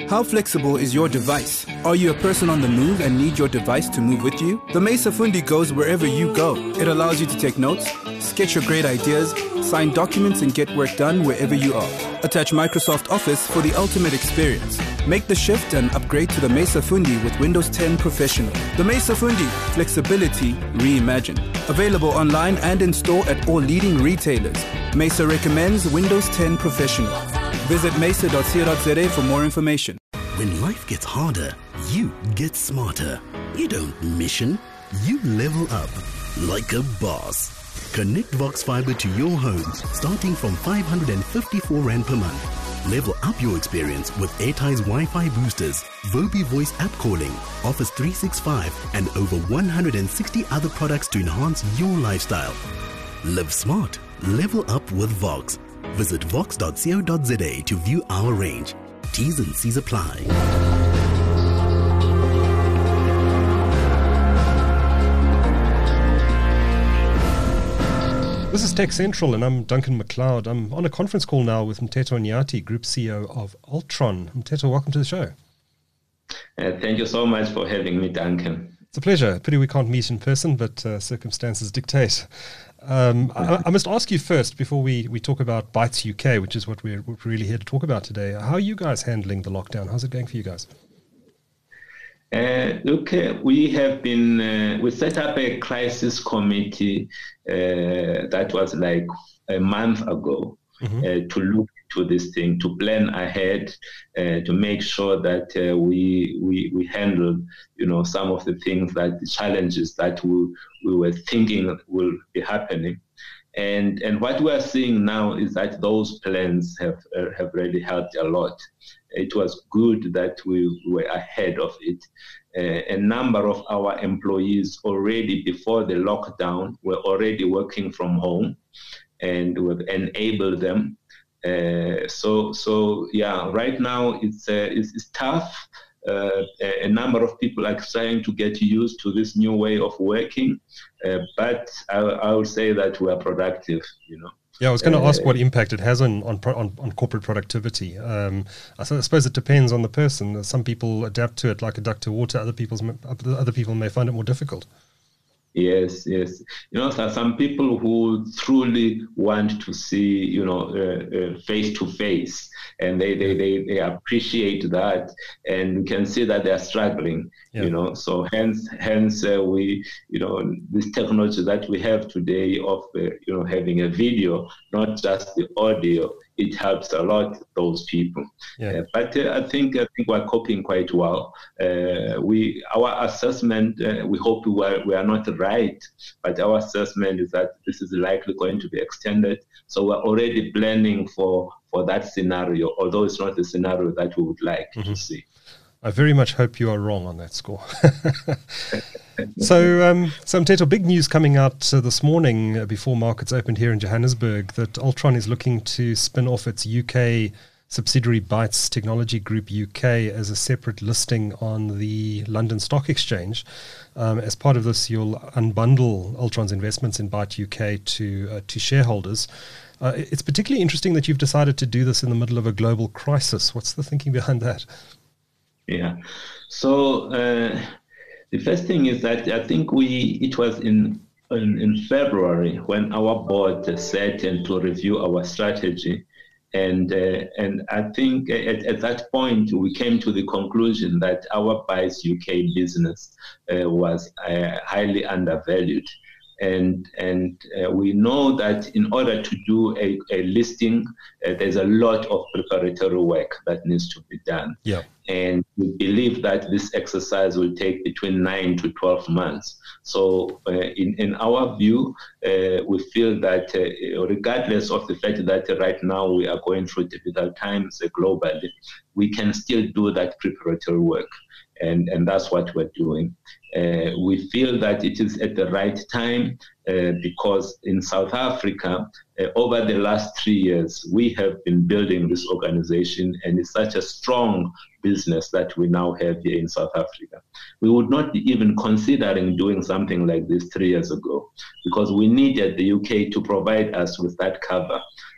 How flexible is your device? Are you a person on the move and need your device to move with you? The Mesa Fundi goes wherever you go. It allows you to take notes, sketch your great ideas, sign documents and get work done wherever you are. Attach Microsoft Office for the ultimate experience. Make the shift and upgrade to the Mesa Fundi with Windows 10 Professional. The Mesa Fundi, flexibility reimagined. Available online and in store at all leading retailers. Mesa recommends Windows 10 Professional. Visit mesa.co.za for more information. When life gets harder, you get smarter. You don't mission, you level up like a boss. Connect Vox Fiber to your home starting from 554 Rand per month. Level up your experience with Airtie's Wi-Fi boosters, Vobi voice app calling, Office 365 and over 160 other products to enhance your lifestyle. Live smart, level up with Vox. Visit vox.co.za to view our range. T's and C's apply. This is Tech Central, and I'm Duncan McLeod. I'm on a conference call now with Mteto Nyati, Group CEO of Altron. Mteto, welcome to the show. Thank you so much for having me, Duncan. It's a pleasure. Pity we can't meet in person, but circumstances dictate. I must ask you first, before we talk about Bytes UK, which is what we're really here to talk about today. How are you guys handling the lockdown? How's it going for you guys? Look, we have been, we set up a crisis committee that was like a month ago to look to this thing, to plan ahead, to make sure that we handle, some of the things that the challenges that we were thinking will be happening. And what we are seeing now is that those plans have really helped a lot. It was good that we were ahead of it. A number of our employees already before the lockdown were already working from home, and we've enabled them. So yeah, right now it's tough. A number of people are trying to get used to this new way of working, but I would say that we are productive, Yeah, I was going to ask what impact it has on corporate productivity. I suppose it depends on the person. Some people adapt to it like a duck to water. Other people may find it more difficult. Yes. So some people who truly want to see, face to face, and they appreciate that, and you can see that they are struggling. Yeah. So hence we, this technology that we have today of having a video, not just the audio, it helps a lot those people. Yeah. But I think we're coping quite well. Our assessment, we hope we are not right, but our assessment is that this is likely going to be extended. So we're already planning for that scenario, although it's not the scenario that we would like to see. I very much hope you are wrong on that score. So Mteto, big news coming out this morning before markets opened here in Johannesburg that Altron is looking to spin off its UK subsidiary Bytes Technology Group UK as a separate listing on the London Stock Exchange. As part of this, you'll unbundle Altron's investments in Byte UK to shareholders. It's particularly interesting that you've decided to do this in the middle of a global crisis. What's the thinking behind that? Yeah. So the first thing is that I think it was in February when our board sat and to review our strategy. And I think at that point, we came to the conclusion that our Bytes UK business was highly undervalued. And we know that in order to do a listing, there's a lot of preparatory work that needs to be done. Yeah. And we believe that this exercise will take between 9 to 12 months. So in our view, we feel that regardless of the fact that right now we are going through difficult times globally, we can still do that preparatory work. And that's what we're doing. We feel that it is at the right time because in South Africa, over the last 3 years, we have been building this organization, and it's such a strong business that we now have here in South Africa. We would not be even considering doing something like this 3 years ago because we needed the UK to provide us with that cover.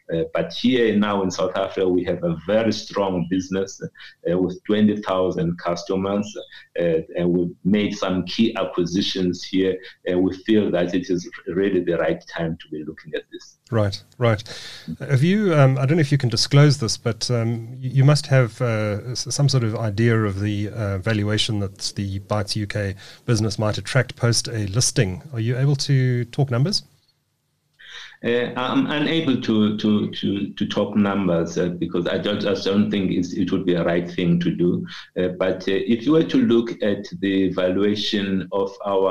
But here now in South Africa, we have a very strong business with 20,000 customers, and we've made some key acquisitions here, and we feel that it is really the right time to be looking at this. Right. Have you, I don't know if you can disclose this, but you must have some sort of idea of the valuation that the Bytes UK business might attract post a listing. Are you able to talk numbers? I'm unable to talk numbers because I just don't think it would be a right thing to do. But if you were to look at the valuation of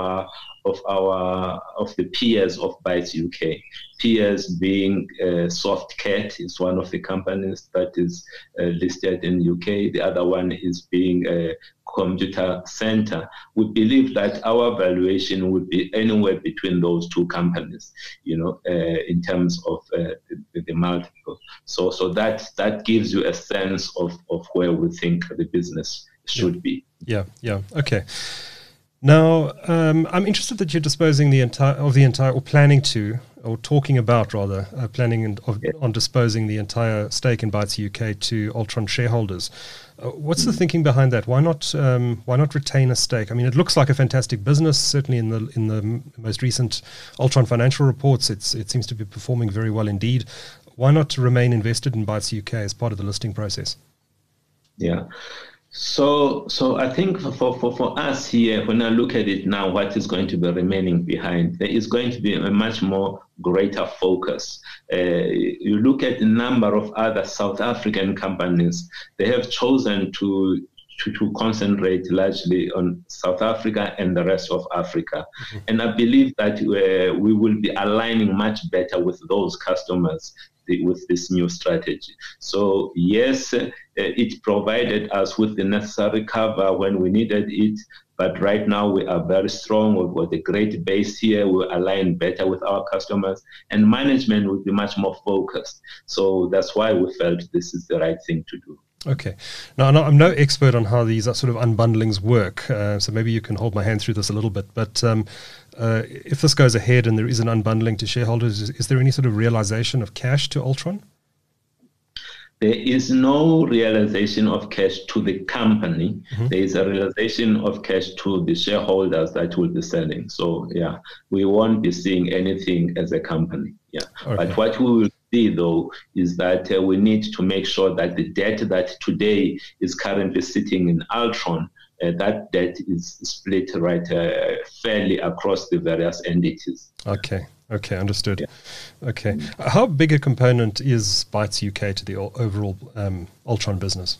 the peers of Bytes UK, peers being Softcat is one of the companies that is listed in UK. The other one is being Computacenter. We believe that our valuation would be anywhere between those two companies, in terms of the multiple. So that gives you a sense of where we think the business should be. Yeah. Okay. Now, I'm interested that you're disposing or planning to, or talking about rather, on disposing the entire stake in Bytes UK to Altron shareholders. What's the thinking behind that? Why not retain a stake? I mean, it looks like a fantastic business. Certainly in the most recent Altron financial reports, it seems to be performing very well indeed. Why not remain invested in Bytes UK as part of the listing process? Yeah. So I think for us here, when I look at it now, what is going to be remaining behind, there is going to be a much more greater focus. You look at the number of other South African companies, they have chosen to concentrate largely on South Africa and the rest of Africa. Mm-hmm. And I believe that we will be aligning much better with those customers with this new strategy. So yes, it provided us with the necessary cover when we needed it, but right now we are very strong. We've got a great base here. We'll align better with our customers, and management will be much more focused. So that's why we felt this is the right thing to do. Okay. Now, I'm no expert on how these sort of unbundlings work, so maybe you can hold my hand through this a little bit. But if this goes ahead and there is an unbundling to shareholders, is there any sort of realization of cash to Altron? There is no realization of cash to the company. Mm-hmm. There is a realization of cash to the shareholders that will be selling. So, yeah, we won't be seeing anything as a company. Yeah. Okay. But what we will see, though, is that we need to make sure that the debt that today is currently sitting in Altron, that debt is split fairly across the various entities. Okay, understood. Yeah. Okay. How big a component is Bytes UK to the overall Altron business?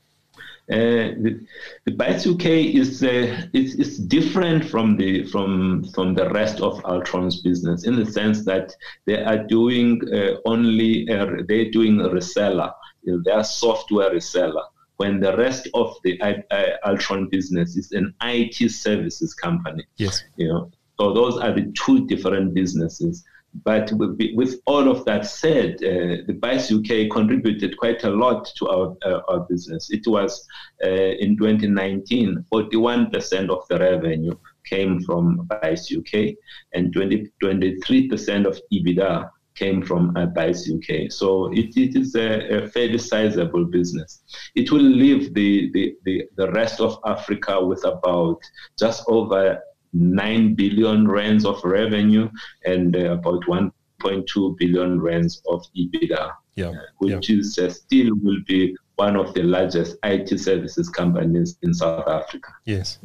The Bytes UK is different from the rest of Altron's business in the sense that they are doing they're doing a reseller. They are software reseller. When the rest of the Altron business is an IT services company. Yes. So those are the two different businesses. But with all of that said, the Bytes UK contributed quite a lot to our business. It was, in 2019, 41% of the revenue came from Bytes UK, and 23% of EBITDA came from Bytes UK. So it is a fairly sizable business. It will leave the rest of Africa with about just over 9 billion rands of revenue and about 1.2 billion rands of EBITDA, which is still will be one of the largest IT services companies in South Africa. Yes.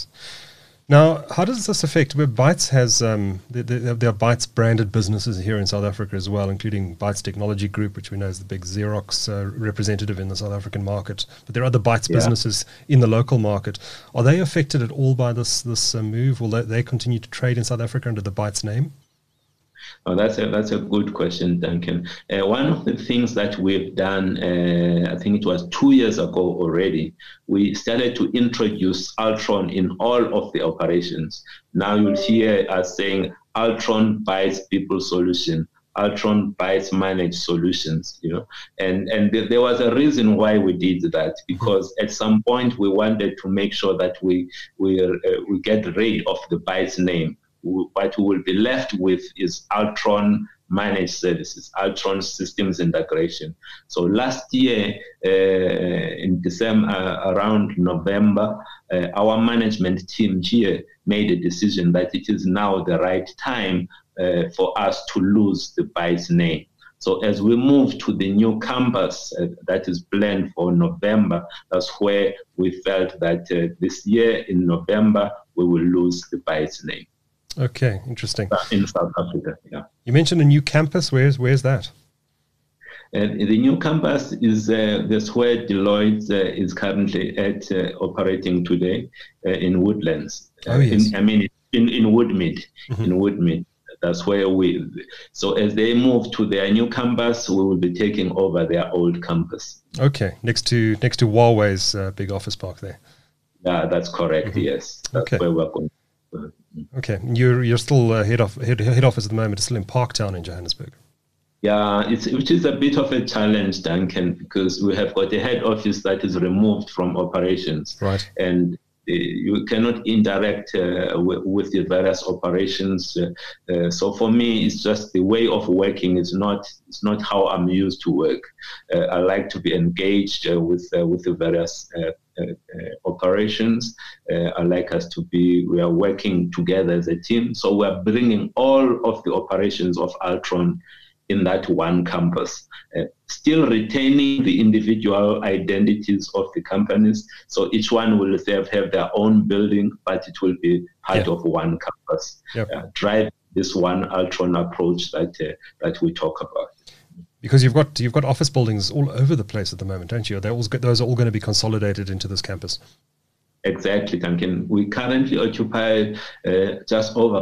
Now, how does this affect? Bytes has there are Bytes branded businesses here in South Africa as well, including Bytes Technology Group, which we know is the big Xerox representative in the South African market. But there are other Bytes businesses in the local market. Are they affected at all by this move? Will they continue to trade in South Africa under the Bytes name? Oh, that's a good question, Duncan. One of the things that we've done, I think it was 2 years ago already, we started to introduce Altron in all of the operations. Now you'll hear us saying Altron Bytes People Solution, Altron Bytes Managed Solutions, and there was a reason why we did that, because at some point we wanted to make sure that we get rid of the Bytes name. What we will be left with is Altron managed services, Altron Systems Integration. So last year, in December, around November, our management team here made a decision that it is now the right time for us to lose the Bytes name. So as we move to the new campus that is planned for November, that's where we felt that this year in November, we will lose the Bytes name. Okay, interesting. In South Africa, yeah. You mentioned a new campus. Where's that? The new campus is that's where Deloitte is currently operating today in Woodlands. Oh, yes. In Woodmead. Mm-hmm. In Woodmead. That's where so as they move to their new campus, we will be taking over their old campus. Okay, next to Huawei's big office park there. Yeah, that's correct. Mm-hmm. Yes, that's where we're going. Okay, you're still head office at the moment. It's still in Parktown in Johannesburg. Yeah, which is a bit of a challenge, Duncan, because we have got a head office that is removed from operations, right? And you cannot interact with the various operations. So for me, it's just the way of working. It's not how I'm used to work. I like to be engaged with the various operations. I like us we are working together as a team. So we're bringing all of the operations of Altron in that one campus, still retaining the individual identities of the companies. So each one will have their own building, but it will be part of one campus. Yep. Drive this one Altron approach that we talk about. Because you've got office buildings all over the place at the moment, don't you? Those are all going to be consolidated into this campus. Exactly, Duncan. We currently occupy just over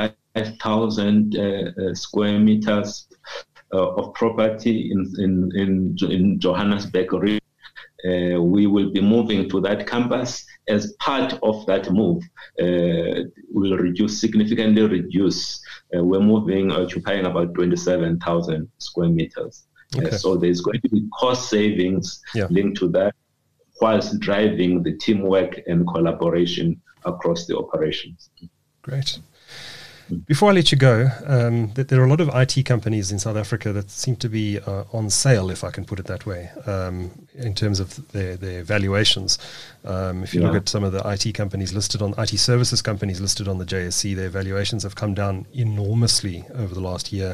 45,000 square meters of property in Johannesburg region. We will be moving to that campus. As part of that move, we'll significantly reduce. We're occupying about 27,000 square meters. Okay. So there's going to be cost savings linked to that, whilst driving the teamwork and collaboration across the operations. Great. Before I let you go, there are a lot of IT companies in South Africa that seem to be on sale, if I can put it that way, in terms of their valuations. If you look at some of the IT companies IT services companies listed on the JSE, their valuations have come down enormously over the last year.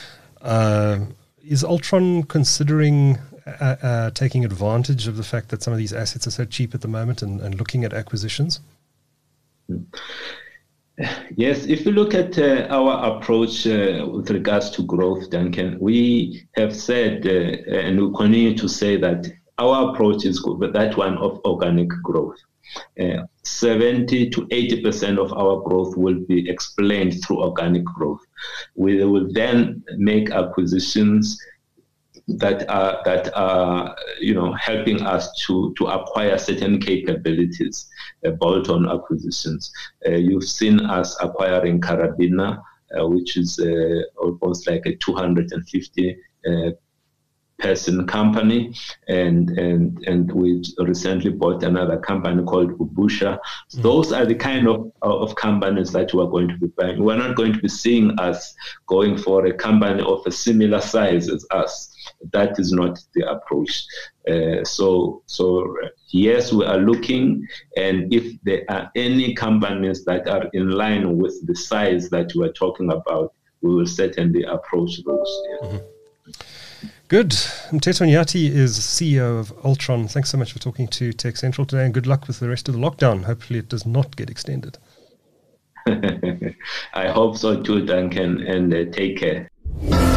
Is Altron considering taking advantage of the fact that some of these assets are so cheap at the moment and looking at acquisitions? Yes, if you look at our approach with regards to growth, Duncan, we have said and we continue to say that our approach is that one of organic growth. 70 to 80% of our growth will be explained through organic growth. We will then make acquisitions that are helping us to acquire certain capabilities, bolt-on acquisitions. You've seen us acquiring Karabina, which is almost like a 250 person company, and we recently bought another company called Ubusha. Those are the kind of companies that we're going to be buying. We're not going to be seeing us going for a company of a similar size as us. That is not the approach. So yes, we are looking, and if there are any companies that are in line with the size that we are talking about, we will certainly approach those. Yeah. Mm-hmm. Good. Mteto Nyati is CEO of Altron. Thanks so much for talking to Tech Central today, and good luck with the rest of the lockdown. Hopefully it does not get extended. I hope so too, Duncan, and take care.